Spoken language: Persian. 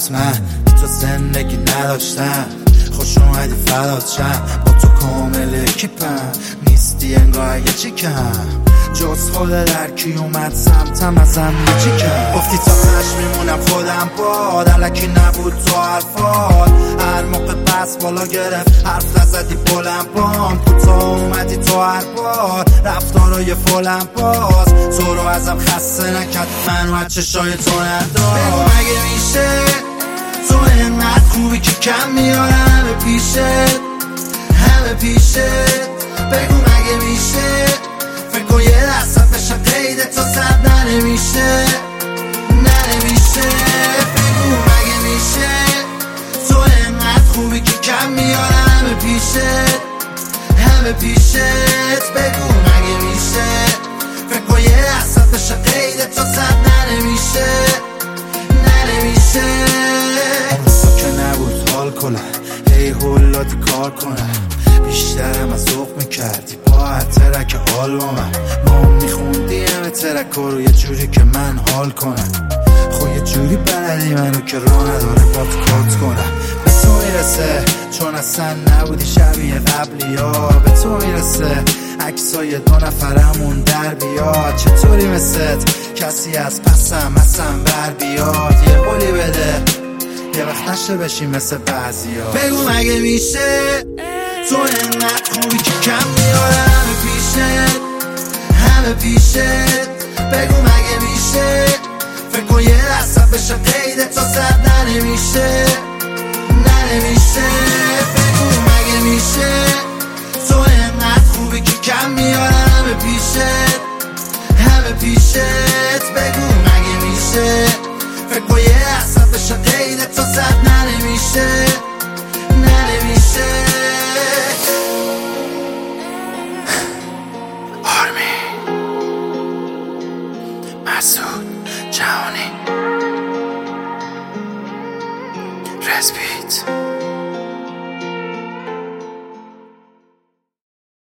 حتما تو زندگی نداشتم، خوش اومدی فدات شم، با تو کامل کیپم، نیستی انگار یه چیکم، جز خود در کی اومد سمتم ازم یه چیکم. گفتی تا هش میمونم خودم باد، الکی نبود تو حرفات، هر موقع بس بالا گرفت حرف نزدی بلند بام، کوتاه اومدی تو هر بار رفتارای فولم باز، تو رو ازم خسته نکرد منو از چشای تو ندار. بگو مگه میشه تو اینقدر خوبی که کم میارم همه پیشت، همه پیشت. بگو مگه میشه فکر کن یه دستت بشه قید تا صد ننمیشه، ننمیشه. بگو مگه میشه تو اینقدر خوبی که کم میارم همه پیشت، همه پیشت. بگو مگه میشه فکر کن یه دستت بشه قید تا صد ننمیشه، ننمیشه. اون که نبود حال کنم هی هولادی کار کنم، بیشترم از ذوق میکردی با هر ترک حال با من، ما میخوندی همه ترک رو یه جوری که من حال کنم، خب یه جوری بلدی منو که راه نداره با تو کات کنم. به تو میرسه چون اصلا نبودی شبیه قبلی ها، به تو میرسه عکسای دو نفرمون در بیاد، چطوری مثلت کسی از پسم بر بیاد، یه قولی بده یه وقت نشه بشی مثل بعضی ها. بگو مگه میشه تو اینقدر خوبی که کم میارم همه پیشت، همه پیشت. بگو مگه میشه فکر کن یه دستت بشه قید تا صد ننمیشه، ننمیشه. بگو مگه میشه تو اینقدر خوبی که کم میارم همه پیشت، همه پیشت. بگو مگه میشه فکر کن یه دستت بشه قید تا صد ننمیشه، ننمیشه. مسعود جهانی رزبیت